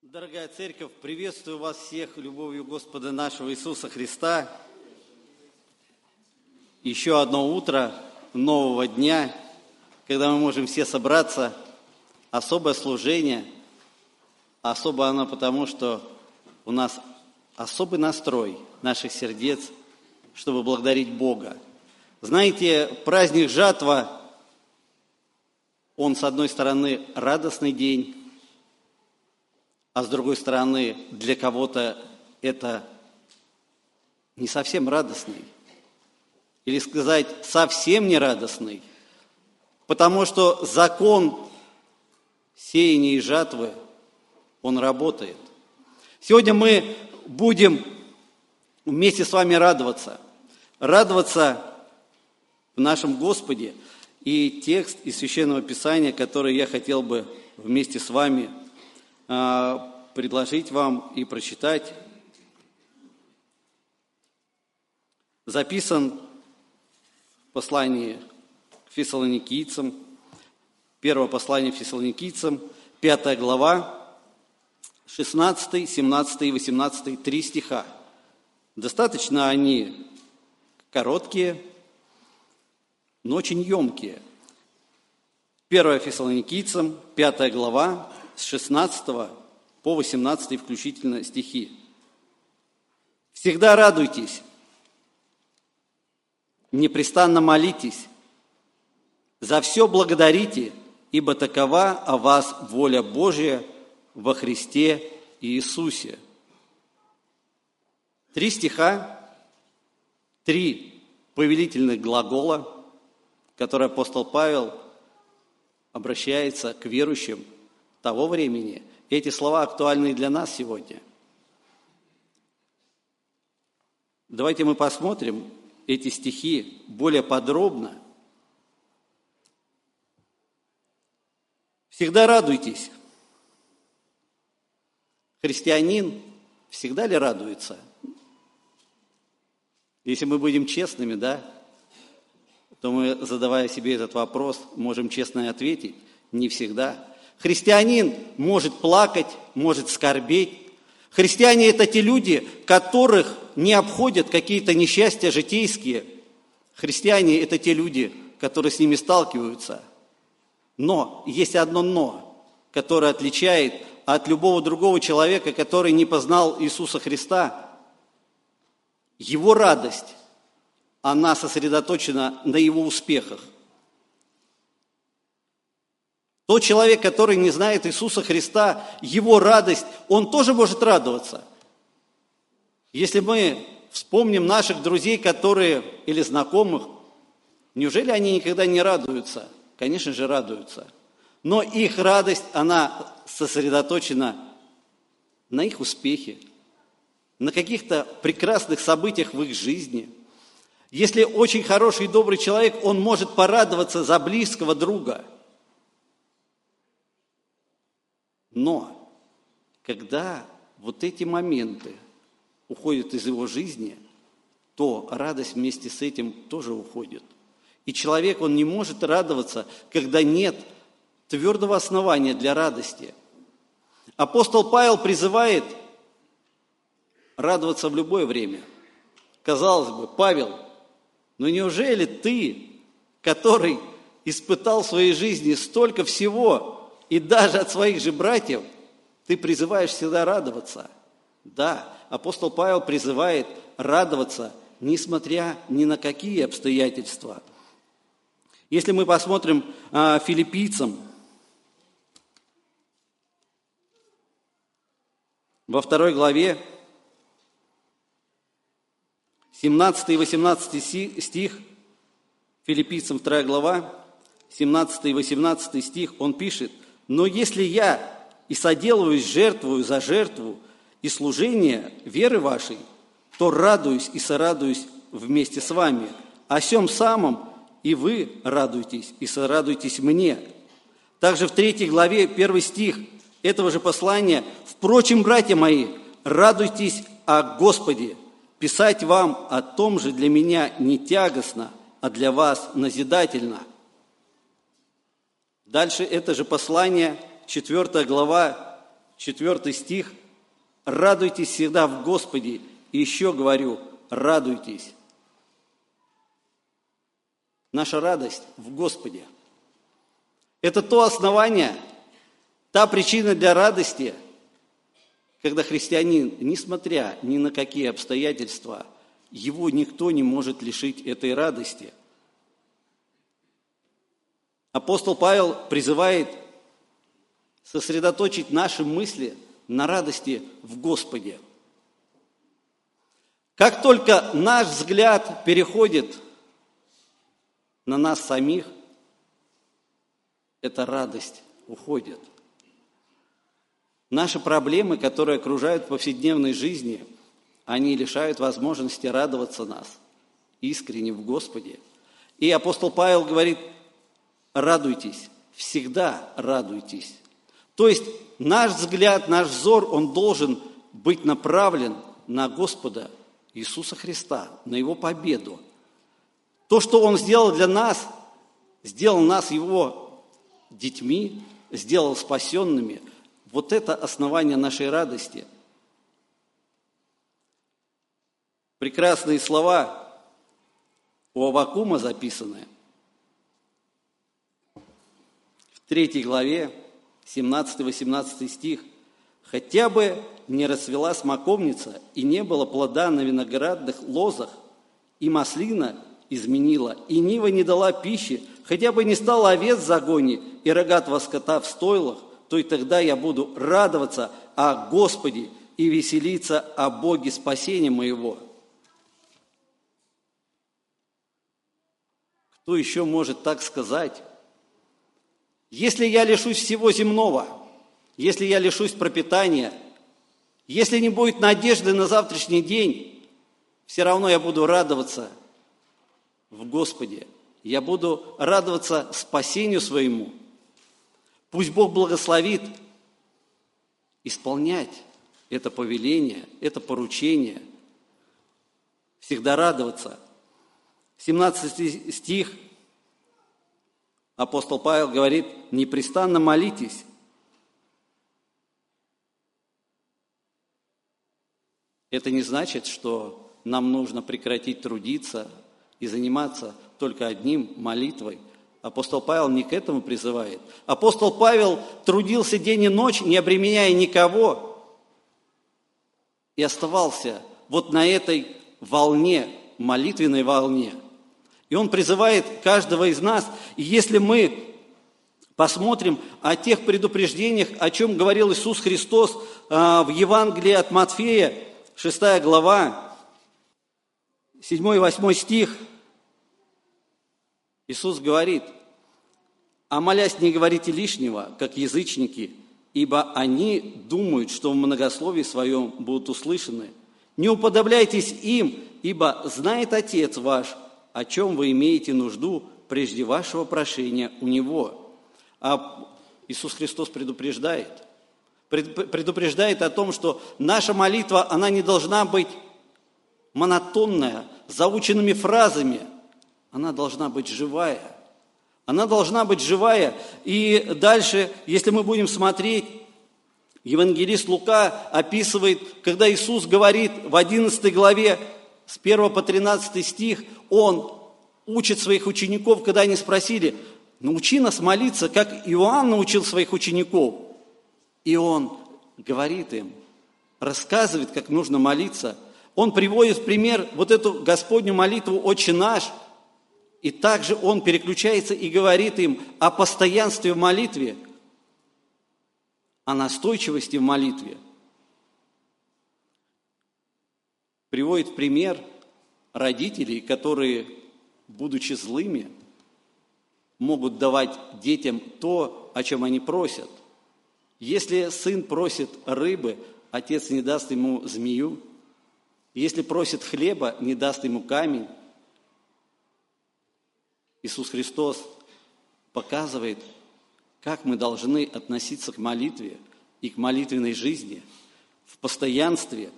Дорогая Церковь, приветствую вас всех любовью Господа нашего Иисуса Христа. Еще одно утро нового дня, когда мы можем все собраться. Особое служение. Особо оно потому, что у нас особый настрой наших сердец, чтобы благодарить Бога. Знаете, праздник жатва, он, с одной стороны, радостный день, а с другой стороны, для кого-то это не совсем радостный. Или сказать, совсем не радостный. Потому что закон сеяния и жатвы, он работает. Сегодня мы будем вместе с вами радоваться. Радоваться в нашем Господе. И текст из Священного Писания, который я хотел бы вместе с вами предложить вам и прочитать, записан в послании к Фессалоникийцам, первое послание к Фессалоникийцам, 5 глава, 16, 17 и 18, 3 стиха. Достаточно они короткие, но очень емкие. 1 Фессалоникийцам, 5 глава, с 16 по 18 включительно стихи. «Всегда радуйтесь, непрестанно молитесь, за все благодарите, ибо такова о вас воля Божия во Христе Иисусе». 3 стиха, 3 повелительных глагола, которые апостол Павел обращается к верующим того времени. Эти слова актуальны и для нас сегодня. Давайте мы посмотрим эти стихи более подробно. Всегда радуйтесь. Христианин всегда ли радуется? Если мы будем честными, да, то мы, задавая себе этот вопрос, можем честно ответить: не всегда. Христианин может плакать, может скорбеть. Христиане – это те люди, которых не обходят какие-то несчастья житейские. Христиане – это те люди, которые с ними сталкиваются. Но есть одно «но», которое отличает от любого другого человека, который не познал Иисуса Христа. Его радость, она сосредоточена на его успехах. Тот человек, который не знает Иисуса Христа, его радость, он тоже может радоваться. Если мы вспомним наших друзей, которые, или знакомых, неужели они никогда не радуются? Конечно же, радуются. Но их радость, она сосредоточена на их успехе, на каких-то прекрасных событиях в их жизни. Если очень хороший и добрый человек, он может порадоваться за близкого друга. Но когда вот эти моменты уходят из его жизни, то радость вместе с этим тоже уходит. И человек, он не может радоваться, когда нет твердого основания для радости. Апостол Павел призывает радоваться в любое время. Казалось бы, Павел, но неужели ты, который испытал в своей жизни столько всего, и даже от своих же братьев, ты призываешь всегда радоваться? Да, апостол Павел призывает радоваться, несмотря ни на какие обстоятельства. Если мы посмотрим филиппийцам, во 2 главе, 17 и 18 стих, филиппийцам 2 глава, 17 и 18 стих, он пишет: «Но если я и соделываюсь жертвою за жертву и служение веры вашей, то радуюсь и сорадуюсь вместе с вами. О сем самом и вы радуйтесь и сорадуйтесь мне». Также в 3 главе 1 стих этого же послания: «Впрочем, братья мои, радуйтесь о Господе. Писать вам о том же для меня не тягостно, а для вас назидательно». Дальше это же послание, 4 глава, 4 стих. «Радуйтесь всегда в Господе». И еще говорю, радуйтесь. Наша радость в Господе. Это то основание, та причина для радости, когда христианин, несмотря ни на какие обстоятельства, его никто не может лишить этой радости. Апостол Павел призывает сосредоточить наши мысли на радости в Господе. Как только наш взгляд переходит на нас самих, эта радость уходит. Наши проблемы, которые окружают в повседневной жизни, они лишают возможности радоваться нас искренне в Господе. И апостол Павел говорит, радуйтесь, всегда радуйтесь. То есть наш взгляд, наш взор, он должен быть направлен на Господа Иисуса Христа, на Его победу. То, что Он сделал для нас, сделал нас Его детьми, сделал спасенными. Вот это основание нашей радости. Прекрасные слова у Аввакума записаны в 3 главе, 17-18 стих. «Хотя бы не расцвела смоковница, и не было плода на виноградных лозах, и маслина изменила, и нива не дала пищи, хотя бы не стало овец в загоне, и рогатого скота в стойлах, то и тогда я буду радоваться о Господе и веселиться о Боге спасения моего». Кто еще может так сказать? Если я лишусь всего земного, если я лишусь пропитания, если не будет надежды на завтрашний день, все равно я буду радоваться в Господе. Я буду радоваться спасению своему. Пусть Бог благословит исполнять это повеление, это поручение, всегда радоваться. 17 стих, апостол Павел говорит, непрестанно молитесь. Это не значит, что нам нужно прекратить трудиться и заниматься только одним молитвой. Апостол Павел не к этому призывает. Апостол Павел трудился день и ночь, не обременяя никого, и оставался вот на этой волне, молитвенной волне. И он призывает каждого из нас, и если мы посмотрим о тех предупреждениях, о чем говорил Иисус Христос в Евангелии от Матфея, 6 глава, 7-8 стих, Иисус говорит, «А молясь, не говорите лишнего, как язычники, ибо они думают, что в многословии своем будут услышаны. Не уподобляйтесь им, ибо знает Отец ваш, о чем вы имеете нужду прежде вашего прошения у Него». А Иисус Христос предупреждает о том, что наша молитва, она не должна быть монотонная, заученными фразами. Она должна быть живая. Она должна быть живая. И дальше, если мы будем смотреть, евангелист Лука описывает, когда Иисус говорит в 11 главе, с 1 по 13 стих, Он учит своих учеников, когда они спросили, научи нас молиться, как Иоанн научил своих учеников. И Он говорит им, рассказывает, как нужно молиться. Он приводит в пример вот эту Господню молитву «Отче наш», и также Он переключается и говорит им о постоянстве в молитве, о настойчивости в молитве. Приводит в пример родителей, которые, будучи злыми, могут давать детям то, о чем они просят. Если сын просит рыбы, отец не даст ему змею. Если просит хлеба, не даст ему камень. Иисус Христос показывает, как мы должны относиться к молитве и к молитвенной жизни в постоянстве.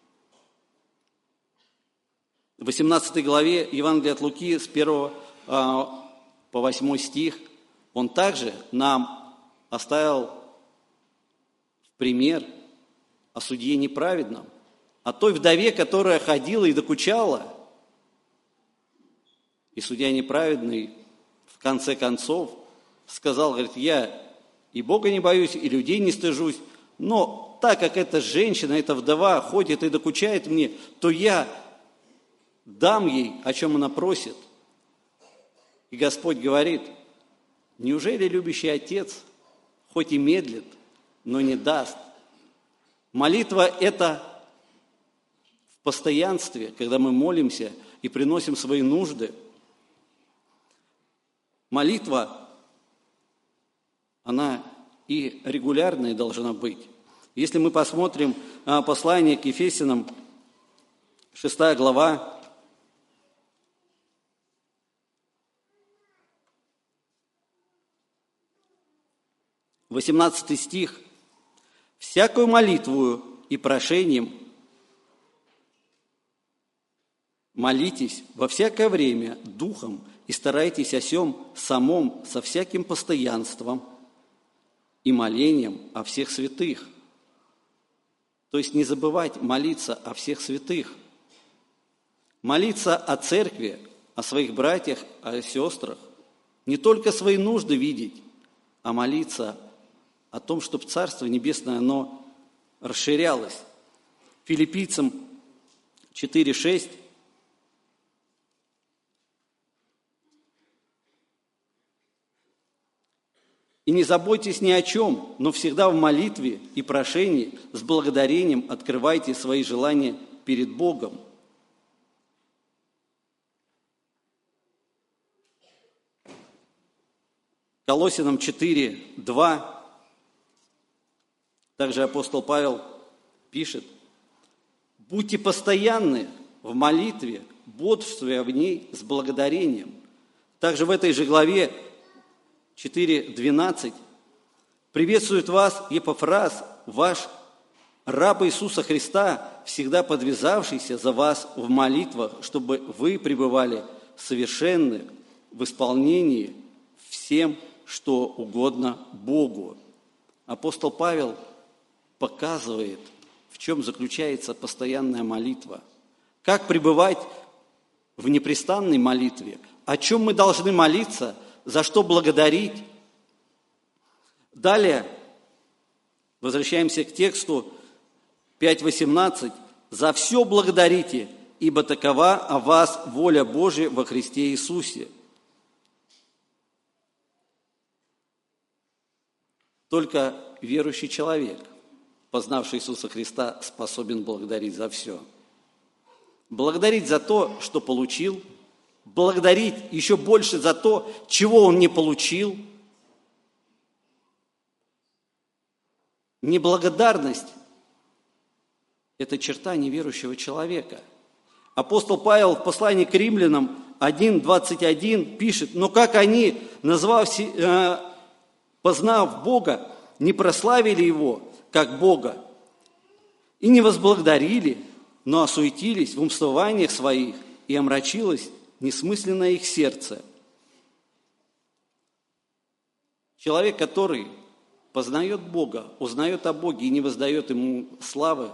В 18 главе Евангелия от Луки с 1 по 8 стих Он также нам оставил в в пример о судье неправедном, о той вдове, которая ходила и докучала. И судья неправедный в конце концов сказал, говорит, я и Бога не боюсь, и людей не стыжусь, но так как эта женщина, эта вдова ходит и докучает мне, то я дам ей, о чем она просит. И Господь говорит, неужели любящий Отец, хоть и медлит, но не даст? Молитва – это в постоянстве, когда мы молимся и приносим свои нужды. Молитва, она и регулярная должна быть. Если мы посмотрим послание к Ефесянам, 6 глава, 18 стих. «Всякую молитву и прошением молитесь во всякое время духом и старайтесь о сем самом со всяким постоянством и молением о всех святых». То есть не забывать молиться о всех святых. Молиться о церкви, о своих братьях, о сестрах. Не только свои нужды видеть, а молиться о том, чтобы Царство Небесное, оно расширялось. Филиппийцам 4:6. «И не заботьтесь ни о чем, но всегда в молитве и прошении с благодарением открывайте свои желания перед Богом». Колоссянам 4:2. Также апостол Павел пишет: «Будьте постоянны в молитве, бодрствуя в ней с благодарением». Также в этой же главе 4:12 «Приветствует вас Епафрас, ваш раб Иисуса Христа, всегда подвязавшийся за вас в молитвах, чтобы вы пребывали совершенны в исполнении всем, что угодно Богу». Апостол Павел показывает, в чем заключается постоянная молитва. Как пребывать в непрестанной молитве, о чем мы должны молиться, за что благодарить. Далее, возвращаемся к тексту 5:18. «За все благодарите, ибо такова о вас воля Божия во Христе Иисусе». Только верующий человек, познавший Иисуса Христа, способен благодарить за все. Благодарить за то, что получил, благодарить еще больше за то, чего он не получил. Неблагодарность – это черта неверующего человека. Апостол Павел в послании к Римлянам 1:21 пишет: «Но как они, познав Бога, не прославили Его, как Бога, и не возблагодарили, но осуетились в умствованиях своих, и омрачилось несмысленное их сердце». Человек, который познает Бога, узнает о Боге и не воздает Ему славы,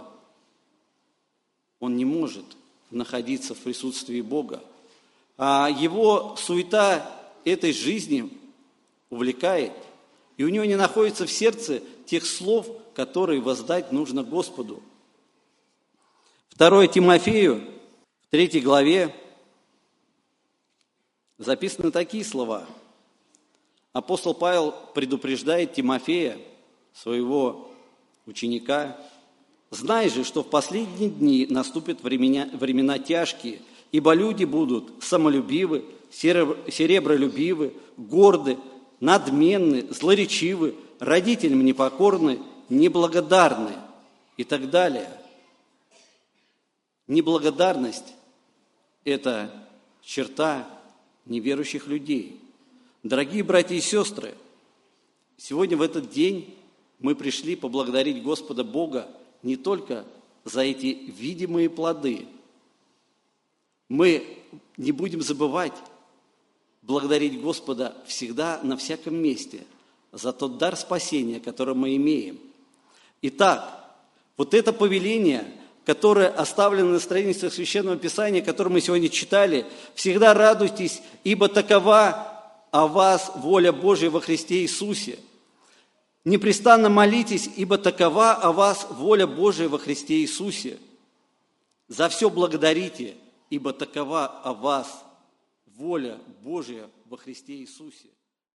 он не может находиться в присутствии Бога. А его суета этой жизни увлекает, и у него не находится в сердце тех слов, которые воздать нужно Господу. 2 Тимофею, в 3 главе, записаны такие слова. Апостол Павел предупреждает Тимофея, своего ученика: «Знай же, что в последние дни наступят времена тяжкие, ибо люди будут самолюбивы, серебролюбивы, горды, надменны, злоречивы, родителям непокорны, неблагодарны» и так далее. Неблагодарность – это черта неверующих людей. Дорогие братья и сестры, сегодня в этот день мы пришли поблагодарить Господа Бога не только за эти видимые плоды. Мы не будем забывать благодарить Господа всегда, на всяком месте, за тот дар спасения, который мы имеем. Итак, вот это повеление, которое оставлено на страницах Священного Писания, которое мы сегодня читали, всегда радуйтесь, ибо такова о вас воля Божия во Христе Иисусе. Непрестанно молитесь, ибо такова о вас воля Божия во Христе Иисусе. За все благодарите, ибо такова о вас воля Божия во Христе Иисусе.